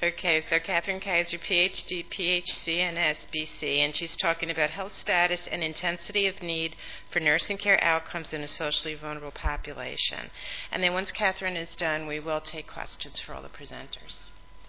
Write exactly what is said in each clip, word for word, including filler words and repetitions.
Okay, so Catherine Kaiser, P H D, P H C, and S B C, and she's talking about health status and intensity of need for nursing care outcomes in a socially vulnerable population. And then once Catherine is done, we will take questions for all the presenters.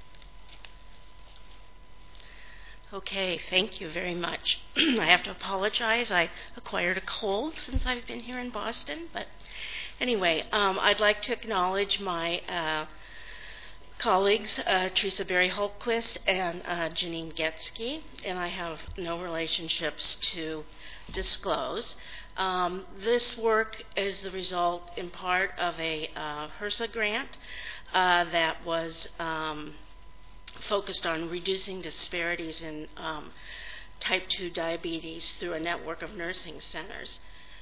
Okay, thank you very much. I have to apologize. I acquired a cold since I've been here in Boston. But anyway, um, I'd like to acknowledge my uh, colleagues, uh, Teresa Berry Holtquist and uh, Janine Getsky, and I have no relationships to disclose. Um, this work is the result in part of a uh, HRSA grant uh, that was um, focused on reducing disparities in um, type two diabetes through a network of nursing centers.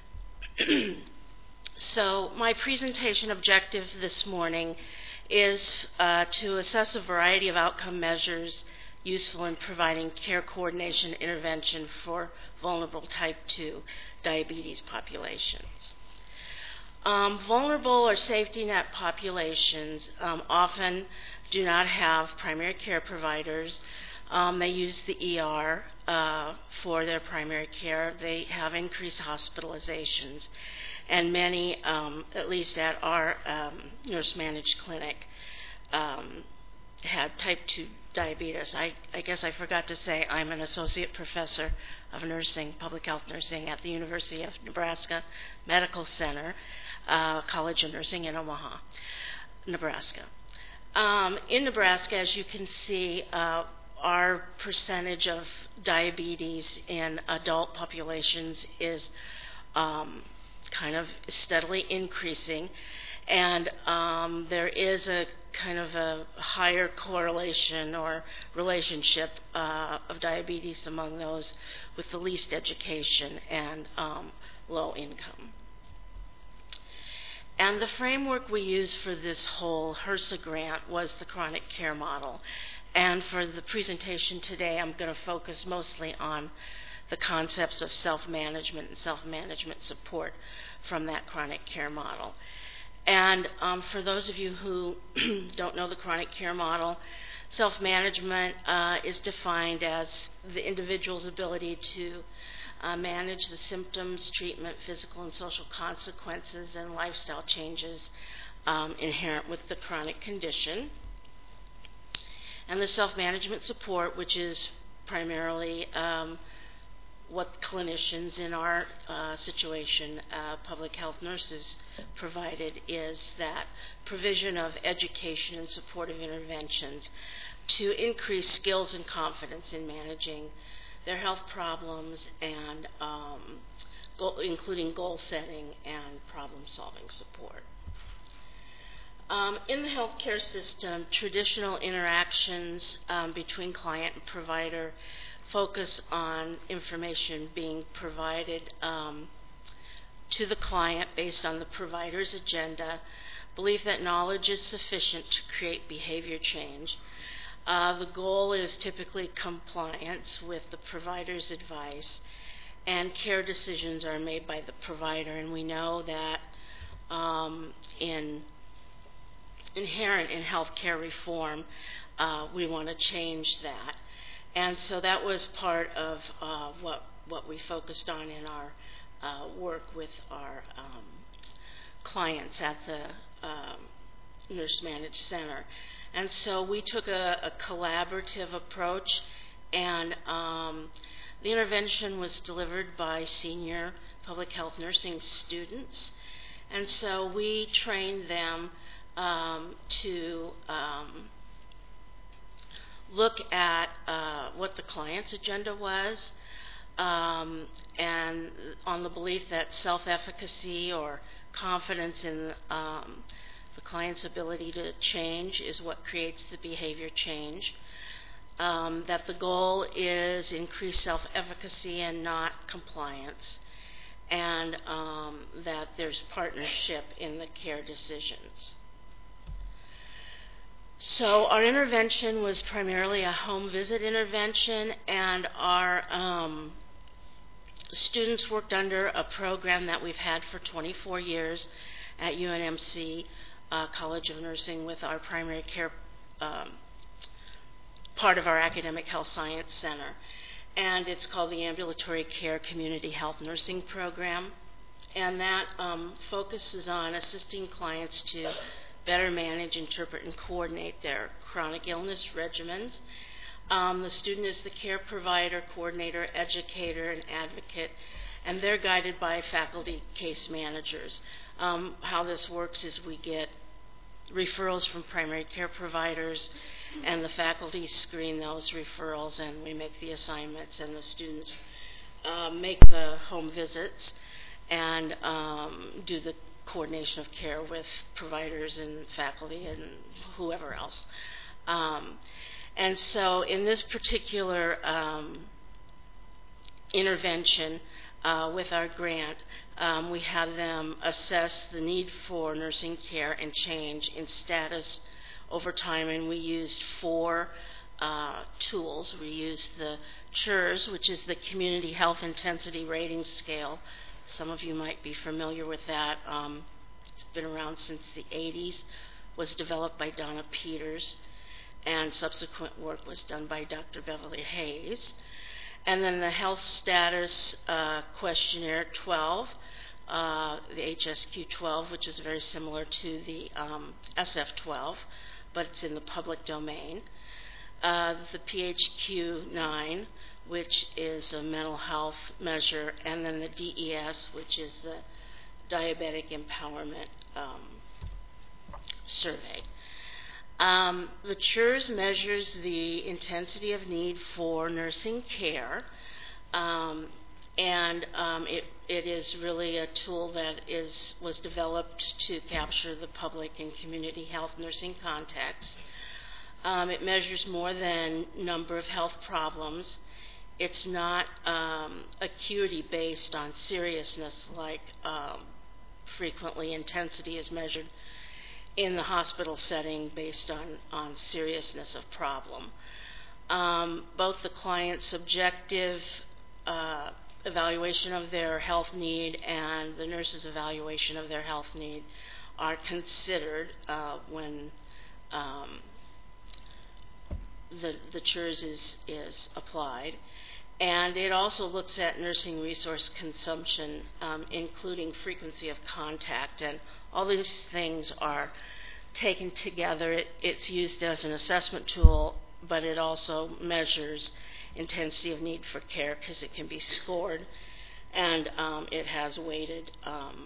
So my presentation objective this morning is uh, to assess a variety of outcome measures useful in providing care coordination intervention for vulnerable type two diabetes populations. Um, vulnerable or safety net populations um, often do not have primary care providers. Um, they use the E R uh, for their primary care. They have increased hospitalizations. And many, um, at least at our um, nurse-managed clinic, um, had type two diabetes. I, I guess I forgot to say I'm an associate professor of nursing, public health nursing at the University of Nebraska Medical Center, uh, College of Nursing in Omaha, Nebraska. Um, in Nebraska, as you can see, uh, our percentage of diabetes in adult populations is um, kind of steadily increasing, and um, there is a kind of a higher correlation or relationship uh, of diabetes among those with the least education and um, low income. And the framework we used for this whole HRSA grant was the chronic care model. And for the presentation today, I'm going to focus mostly on the concepts of self-management and self-management support from that chronic care model. And um, for those of you who don't know the chronic care model, self-management uh, is defined as the individual's ability to uh, manage the symptoms, treatment, physical and social consequences, and lifestyle changes um, inherent with the chronic condition. And the self-management support, which is primarily um, what clinicians in our uh, situation, uh, public health nurses, provided, is that provision of education and supportive interventions to increase skills and confidence in managing their health problems, and um, goal, including goal setting and problem solving support. Um, in the healthcare system, traditional interactions um, between client and provider focus on information being provided um, to the client based on the provider's agenda, belief that knowledge is sufficient to create behavior change. Uh, the goal is typically compliance with the provider's advice, and care decisions are made by the provider, and we know that um, in inherent in healthcare reform, uh, we want to change that. And so that was part of uh, what, what we focused on in our uh, work with our um, clients at the um, Nurse Managed Center. And so we took a, a collaborative approach, and um, the intervention was delivered by senior public health nursing students. And so we trained them um, to um, look at uh, what the client's agenda was, um, and on the belief that self-efficacy or confidence in um, the client's ability to change is what creates the behavior change, um, that the goal is increased self-efficacy and not compliance, and um, that there's partnership in the care decisions. So our intervention was primarily a home visit intervention, and our um, students worked under a program that we've had for twenty-four years at U N M C uh, College of Nursing with our primary care um, part of our Academic Health Science Center. And it's called the Ambulatory Care Community Health Nursing Program. And that um, focuses on assisting clients to better manage, interpret, and coordinate their chronic illness regimens. Um, the student is the care provider, coordinator, educator, and advocate, and they're guided by faculty case managers. Um, how this works is we get referrals from primary care providers, and the faculty screen those referrals, and we make the assignments, and the students uh, make the home visits and um, do the coordination of care with providers and faculty and whoever else. Um, and so in this particular um, intervention uh, with our grant, um, we have them assess the need for nursing care and change in status over time, and we used four uh, tools. We used the C H I R S, which is the Community Health Intensity Rating Scale. Some of you might be familiar with that. Um, it's been around since the eighties, was developed by Donna Peters, and subsequent work was done by Doctor Beverly Hayes. And then the Health Status uh, Questionnaire twelve, uh, the H S Q twelve, which is very similar to the um, S F twelve, but it's in the public domain. Uh, the P H Q nine, which is a mental health measure, and then the D E S, which is the Diabetic Empowerment um, Survey. Um, the C H I R S measures the intensity of need for nursing care, um, and um, it, it is really a tool that is was developed to capture the public and community health nursing context. Um, it measures more than number of health problems. It's not um, acuity based on seriousness like um, frequently intensity is measured in the hospital setting based on, on seriousness of problem. Um, both the client's subjective uh, evaluation of their health need and the nurse's evaluation of their health need are considered uh, when um, the, the C H I R S is, is applied. And it also looks at nursing resource consumption, um, including frequency of contact, and all these things are taken together. It, it's used as an assessment tool, but it also measures intensity of need for care because it can be scored, and um, it has weighted um,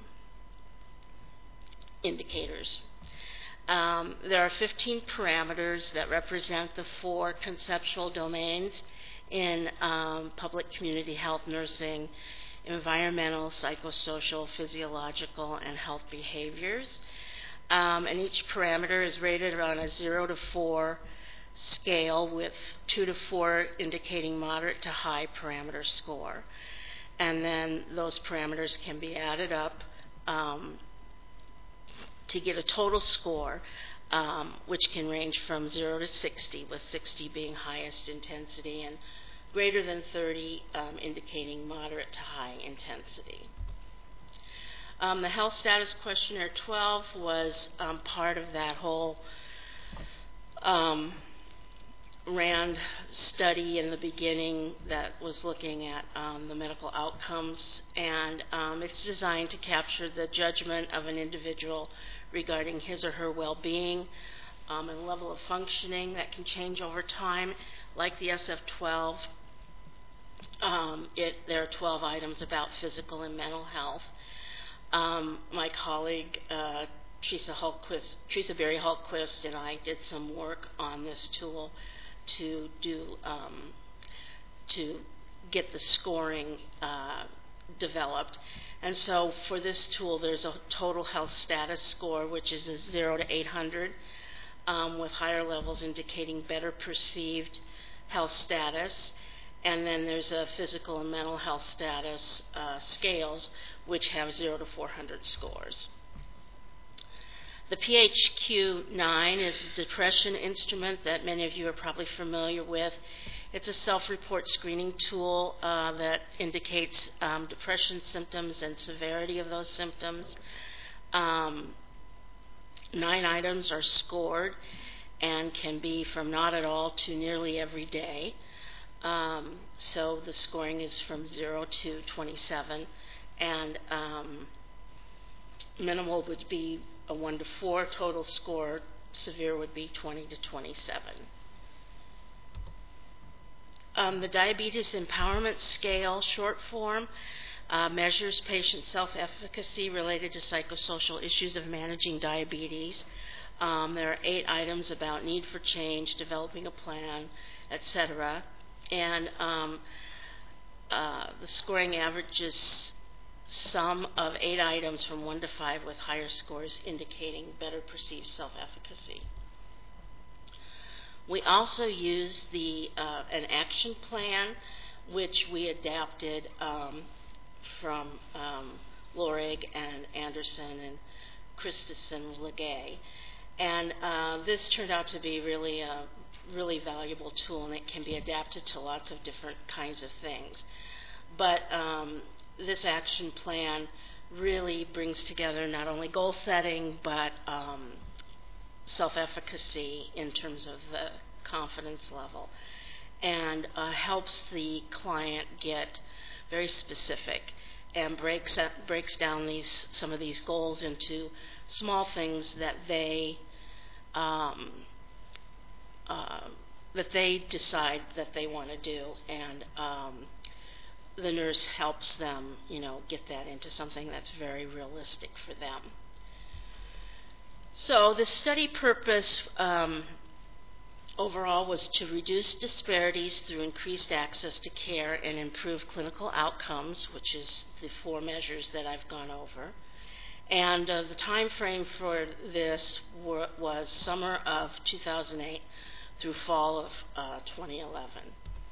indicators. Um, there are fifteen parameters that represent the four conceptual domains in um, public community health nursing: environmental, psychosocial, physiological, and health behaviors. Um, and each parameter is rated on a zero to four scale, with two to four indicating moderate to high parameter score. And then those parameters can be added up um, to get a total score, um, which can range from zero to sixty, with sixty being highest intensity and greater than thirty um, indicating moderate to high intensity. Um, the Health Status Questionnaire twelve was um, part of that whole um, RAND study in the beginning that was looking at um, the medical outcomes, and um, it's designed to capture the judgment of an individual regarding his or her well-being um, and level of functioning that can change over time. Like the S F twelve, um, it, there are twelve items about physical and mental health. Um, my colleague uh, Teresa Hultquist, Teresa Berry Hultquist and I did some work on this tool to do um, to get the scoring uh, developed. And so for this tool, there's a total health status score, which is a zero to eight hundred, um, with higher levels indicating better perceived health status. And then there's a physical and mental health status uh, scales, which have zero to four hundred scores. The P H Q nine is a depression instrument that many of you are probably familiar with. It's a self-report screening tool uh, that indicates um, depression symptoms and severity of those symptoms. Um, nine items are scored, and can be from not at all to nearly every day. Um, so the scoring is from zero to twenty-seven, and um, minimal would be a one to four total score. Severe would be twenty to twenty-seven. Um, the Diabetes Empowerment Scale, short form, uh, measures patient self-efficacy related to psychosocial issues of managing diabetes. Um, there are eight items about need for change, developing a plan, et cetera. And um, uh, the scoring averages sum of eight items from one to five, with higher scores indicating better perceived self-efficacy. We also use the uh, an action plan, which we adapted um, from um, Lorig and Anderson and Christensen Legay. And uh, this turned out to be really a really valuable tool, and it can be adapted to lots of different kinds of things. But um, this action plan really brings together not only goal setting, but um, self-efficacy in terms of the confidence level, and uh, helps the client get very specific and breaks up, breaks down these some of these goals into small things that they um, uh, that they decide that they want to do, and um, the nurse helps them, you know, get that into something that's very realistic for them. So the study purpose um, overall was to reduce disparities through increased access to care and improve clinical outcomes, which is the four measures that I've gone over. And uh, the time frame for this were, was summer of two thousand eight through fall of uh, twenty eleven.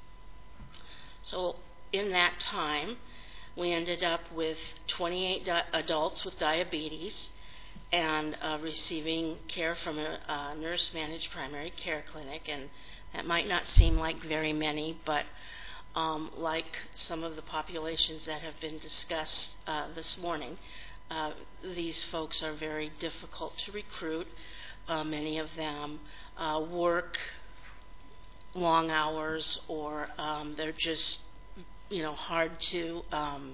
So in that time, we ended up with twenty-eight di- adults with diabetes and uh, receiving care from a, a nurse-managed primary care clinic. And that might not seem like very many, but um, like some of the populations that have been discussed uh, this morning, uh, these folks are very difficult to recruit. Uh, many of them uh, work long hours, or um, they're just, you know, hard to um,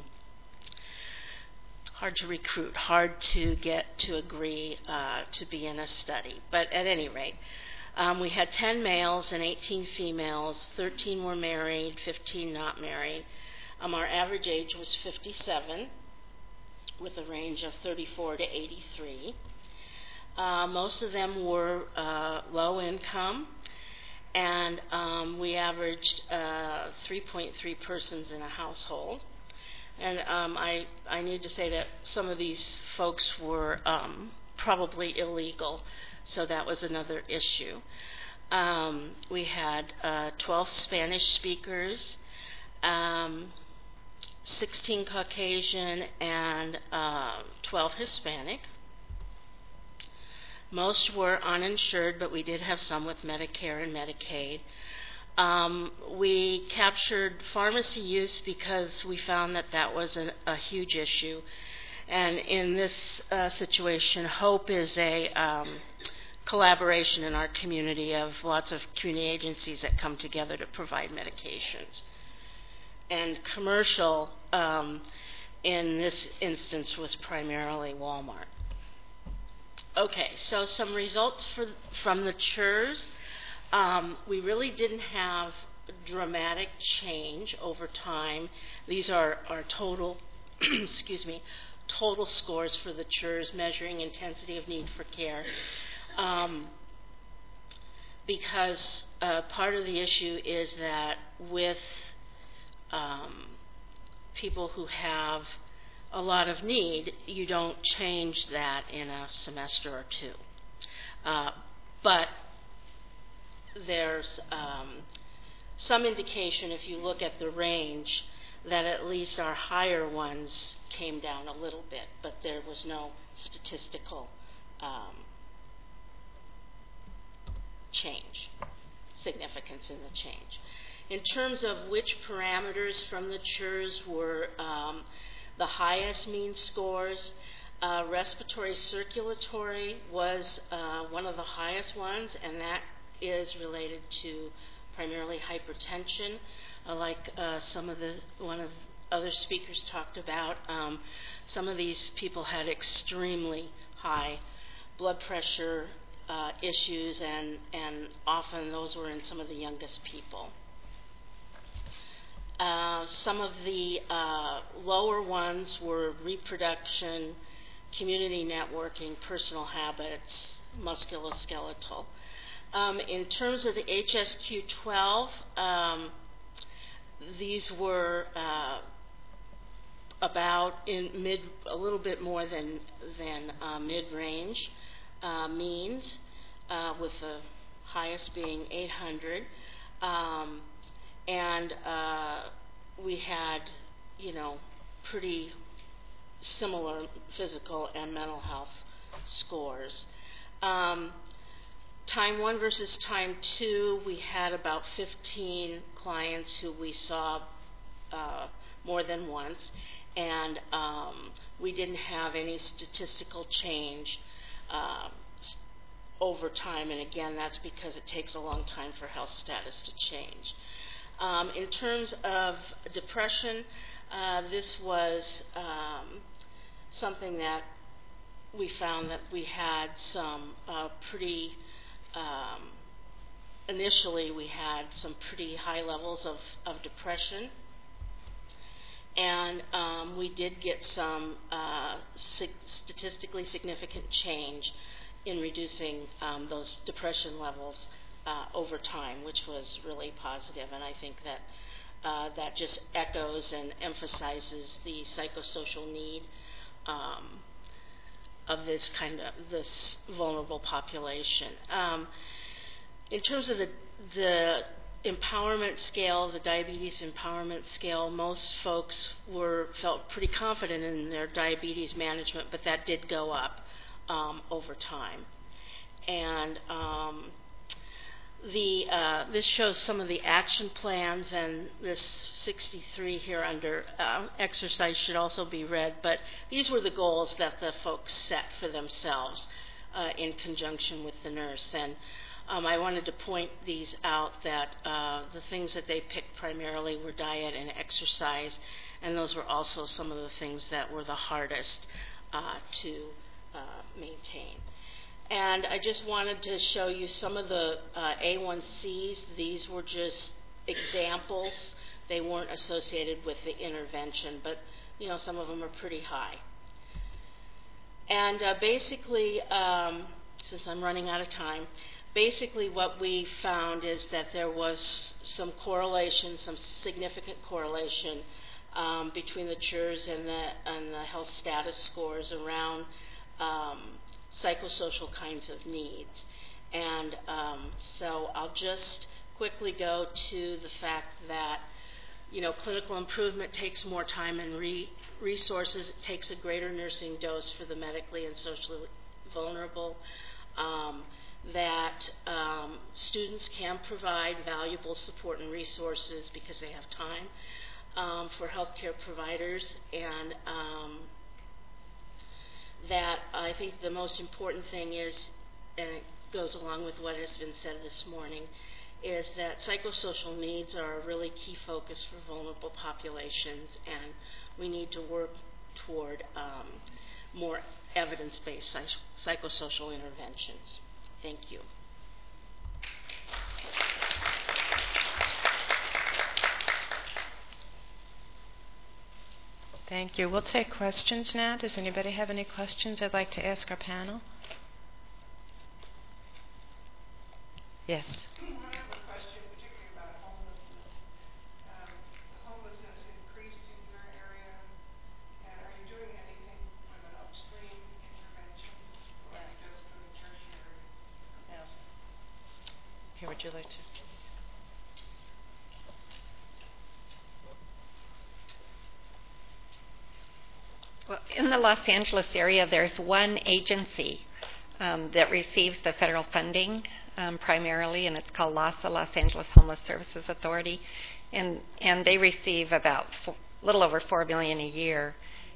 hard to recruit, hard to get to agree uh, to be in a study. But at any rate, um, we had ten males and eighteen females. thirteen were married, fifteen not married. Um, our average age was fifty-seven, with a range of thirty-four to eighty-three. Uh, most of them were uh, low income, and um, we averaged uh, three point three persons in a household. And um, I, I need to say that some of these folks were um, probably illegal, so that was another issue. Um, we had uh, twelve Spanish speakers, um, sixteen Caucasian, and uh, twelve Hispanic. Most were uninsured, but we did have some with Medicare and Medicaid. Um, we captured pharmacy use because we found that that was a, a huge issue. And in this uh, situation, HOPE is a um, collaboration in our community of lots of community agencies that come together to provide medications. And commercial, um, in this instance, was primarily Walmart. Okay, so some results for, from the C H U R S. Um, we really didn't have dramatic change over time. These are our total, excuse me, total scores for the C H U R S, measuring intensity of need for care. Um, because uh, part of the issue is that with um, people who have a lot of need, you don't change that in a semester or two. Uh, but there's um, some indication, if you look at the range, that at least our higher ones came down a little bit, but there was no statistical um, change, significance in the change. In terms of which parameters from the C H U R S were um, the highest mean scores, Uh, respiratory circulatory was uh, one of the highest ones, and that is related to primarily hypertension, uh, like uh, some of the one of the other speakers talked about. Um, some of these people had extremely high blood pressure uh, issues, and, and often those were in some of the youngest people. Uh, some of the uh, lower ones were reproduction, community networking, personal habits, musculoskeletal. Um, in terms of the H S Q twelve, um, these were uh, about in mid, a little bit more than than uh, mid-range uh, means, uh, with the highest being eight hundred, um, and uh, we had, you know, pretty similar physical and mental health scores. Um, time one versus time two, we had about fifteen clients who we saw uh, more than once, and um, we didn't have any statistical change uh, over time, and again, that's because it takes a long time for health status to change. Um, in terms of depression, uh, this was um, something that we found that we had some uh, pretty, um, initially we had some pretty high levels of, of depression, and um, we did get some uh, sig- statistically significant change in reducing um, those depression levels uh, over time, which was really positive, and I think that uh, that just echoes and emphasizes the psychosocial need Um, of this kind of this vulnerable population. Um, in terms of the the empowerment scale, the diabetes empowerment scale, most folks were felt pretty confident in their diabetes management, but that did go up um, over time. And um, The, uh, this shows some of the action plans, and this sixty-three here under uh, exercise should also be read, but these were the goals that the folks set for themselves uh, in conjunction with the nurse. And um, I wanted to point these out, that uh, the things that they picked primarily were diet and exercise, and those were also some of the things that were the hardest uh, to uh, maintain. And I just wanted to show you some of the uh, A one C's. These were just examples. They weren't associated with the intervention, but you know, some of them are pretty high. And uh, basically, um, since I'm running out of time, basically what we found is that there was some correlation, some significant correlation um, between the C U Rs and the, and the health status scores around um, psychosocial kinds of needs. And um, so I'll just quickly go to the fact that, you know, clinical improvement takes more time and re- resources. It takes a greater nursing dose for the medically and socially vulnerable. Um, that um, students can provide valuable support and resources because they have time um, for healthcare providers, and um, that I think the most important thing is, and it goes along with what has been said this morning, is that psychosocial needs are a really key focus for vulnerable populations, and we need to work toward um, more evidence-based psych- psychosocial interventions. Thank you. Thank you. We'll take questions now. Does anybody have any questions I'd like to ask our panel? Yes. I have a question, particularly about homelessness. Um, the homelessness increased in your area, and are you doing anything with an upstream intervention, or are you just doing tertiary? No. Here, would you like to? Well, in the Los Angeles area, there's one agency um, that receives the federal funding um, primarily, and it's called LAHSA, Los Angeles Homeless Services Authority, and and they receive about a little over four million dollars a year,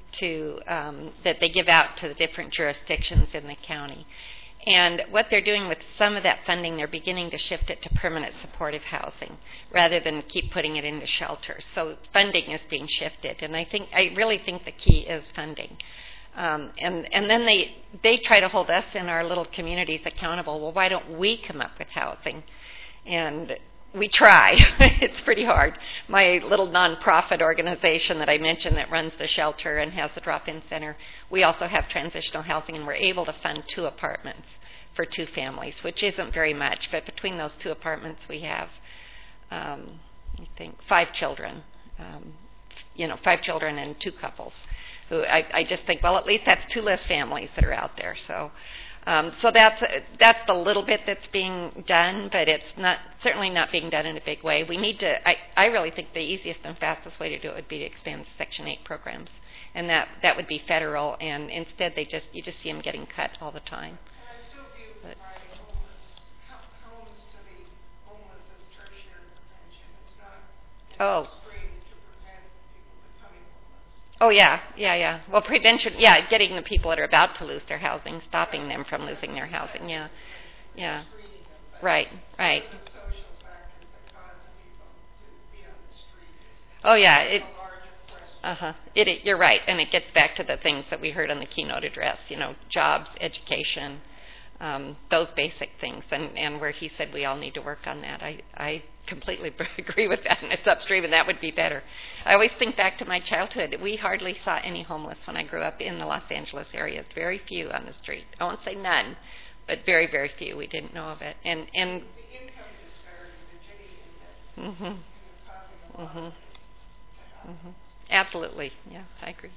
to um, that they give out to the different jurisdictions in the county. And what they're doing with some of that funding, they're beginning to shift it to permanent supportive housing rather than keep putting it into shelters. So funding is being shifted, and I think I really think the key is funding. Um, and and then they they try to hold us in our little communities accountable. Well, why don't we come up with housing? And we try. It's pretty hard. My little nonprofit organization that I mentioned that runs the shelter and has the drop-in center, we also have transitional housing, and we're able to fund two apartments for two families, which isn't very much. But between those two apartments, we have, um, I think, five children. Um, you know, five children and two couples. Who I, I just think, well, at least that's two less families that are out there. So. Um, so that's that's the little bit that's being done, but it's not certainly not being done in a big way. We need to. I, I really think the easiest and fastest way to do it would be to expand Section eight programs, and that, that would be federal. And instead, they just you just see them getting cut all the time. I still view providing homeless homes to the homeless as tertiary prevention. It's not Oh. upstream to prevent people becoming homeless. Oh, yeah, yeah, yeah. Well, prevention, yeah, getting the people that are about to lose their housing, stopping them from losing their housing, yeah, yeah. Right, right. The social factors that cause people to be on the street is Oh, yeah, it, a larger question. uh-huh. It, it, you're right, and it gets back to the things that we heard on the keynote address, you know, jobs, education, um, those basic things, and, and where he said we all need to work on that. I, I completely agree with that, and it's upstream, and that would be better. I always think back to my childhood. We hardly saw any homeless when I grew up in the Los Angeles area. Very few on the street. I won't say none, but very, very few. We didn't know of it. And and The income disparity, the Gini index, mhm, is causing a lot mhm, of this to happen. mhm. Absolutely, yeah, I agree.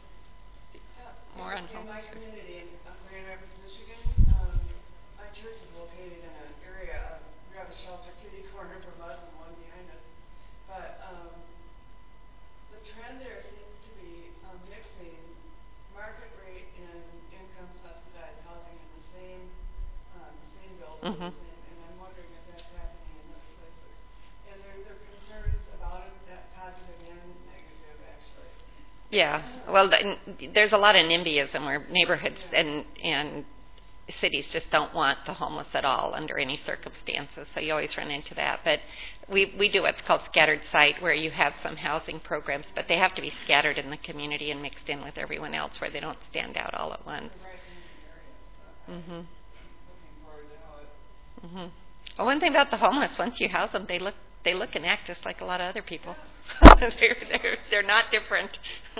More on In my homeless. community in uh, Grand Rapids, Michigan, um, my church is located in an area of, we have a shelter kitty corner from us and one behind us. But um, the trend there seems to be um, mixing market rate and income subsidized housing in the same um, the same building. Mhm. The same, and I'm wondering if that's happening in other places. And there, there are concerns about it, that positive and negative, actually. Yeah, well, th- there's a lot of NIMBYism where neighborhoods and and cities just don't want the homeless at all under any circumstances, so you always run into that. But we we do what's called scattered site, where you have some housing programs, but they have to be scattered in the community and mixed in with everyone else, where they don't stand out all at once. Right in the area, so Mhm. I'm looking forward to how it Mhm. Well, one thing about the homeless, once you house them, they look they look and act just like a lot of other people. they're they're they're not different. I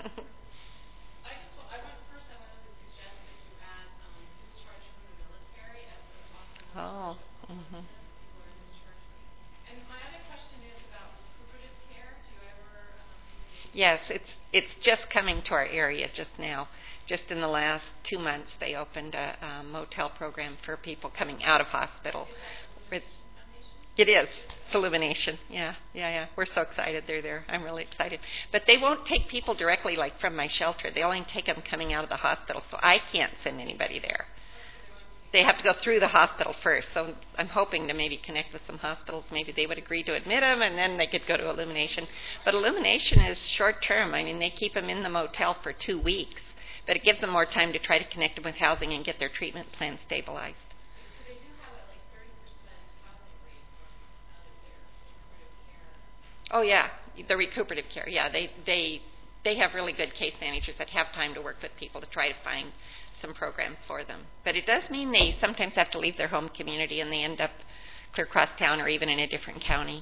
just, wa- I want, first I wanted to suggest that you add um, discharge from the military as a possible Oh, source of mhm. homelessness. People are discharged. And my other question is about recuperative care. Do you ever? Um, Yes, it's it's just coming to our area just now. Just in the last two months, they opened a, a motel program for people coming out of hospital. It's, it is. It's Illumination. Yeah, yeah, yeah. We're so excited they're there. I'm really excited. But they won't take people directly, like from my shelter. They only take them coming out of the hospital, so I can't send anybody there. They have to go through the hospital first. So I'm hoping to maybe connect with some hospitals. Maybe they would agree to admit them, and then they could go to Illumination. But Illumination is short term. I mean, they keep them in the motel for two weeks, but it gives them more time to try to connect them with housing and get their treatment plan stabilized. so they do have a like thirty percent housing rate from out of their recuperative care. Oh yeah, the recuperative care. Yeah, they they they have really good case managers that have time to work with people to try to find some programs for them. But it does mean they sometimes have to leave their home community and they end up clear across town or even in a different county.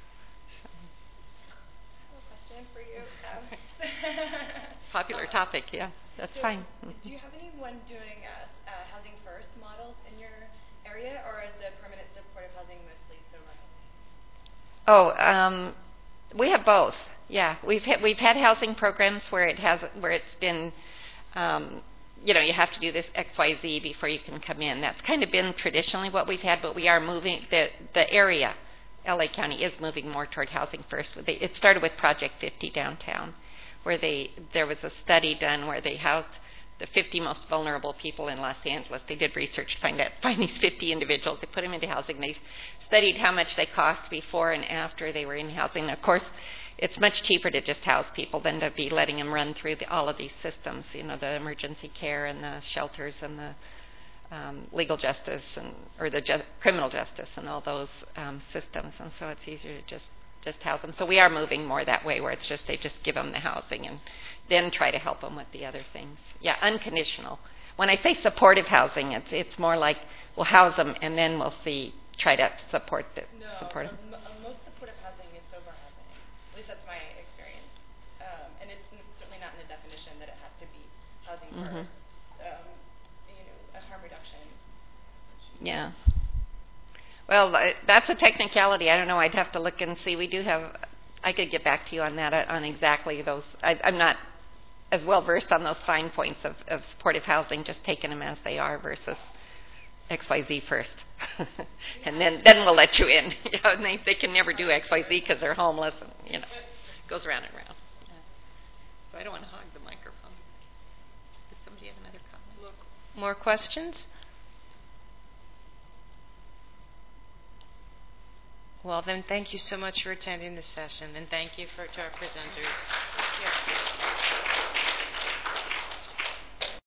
I have a question for you. Um, Popular topic, yeah. That's so fine. Do you have anyone doing uh, uh, housing first models in your area, or is the permanent supportive housing mostly sober housing? Oh, um, we have both. Yeah, we've had, we've had housing programs where it has where it's been, um, you know, you have to do this X Y Z before you can come in. That's kind of been traditionally what we've had, but we are moving the the area. L A County is moving more toward housing first. They, it started with Project fifty downtown, where they there was a study done where they housed the fifty most vulnerable people in Los Angeles. They did research to find out, find these fifty individuals. They put them into housing. They studied how much they cost before and after they were in housing. And of course, it's much cheaper to just house people than to be letting them run through the, all of these systems, you know, the emergency care and the shelters and the um, legal justice and or the ju- criminal justice and all those um, systems. And so it's easier to just, just house them. So we are moving more that way where it's just they just give them the housing and then try to help them with the other things. Yeah, unconditional. When I say supportive housing, it's it's more like we'll house them and then we'll see, try to support the No, support um, them. m- uh, most supportive housing is sober housing. At least that's my experience. Um, and it's n- certainly not in the definition that it has to be housing Mhm. first. Um, you know, a harm reduction. Yeah. Well, uh, that's a technicality. I don't know. I'd have to look and see. We do have. I could get back to you on that uh, on exactly those. I, I'm not as well versed on those fine points of, of supportive housing, just taking them as they are versus X Y Z first, and then then we'll let you in. You know, and they they can never do X Y Z because they're homeless, and you know, it goes round and round. Yeah. So I don't want to hog the microphone. Does somebody have another comment? Look, more questions? Well, then, thank you so much for attending this session, and thank you for to our presenters. Thank you.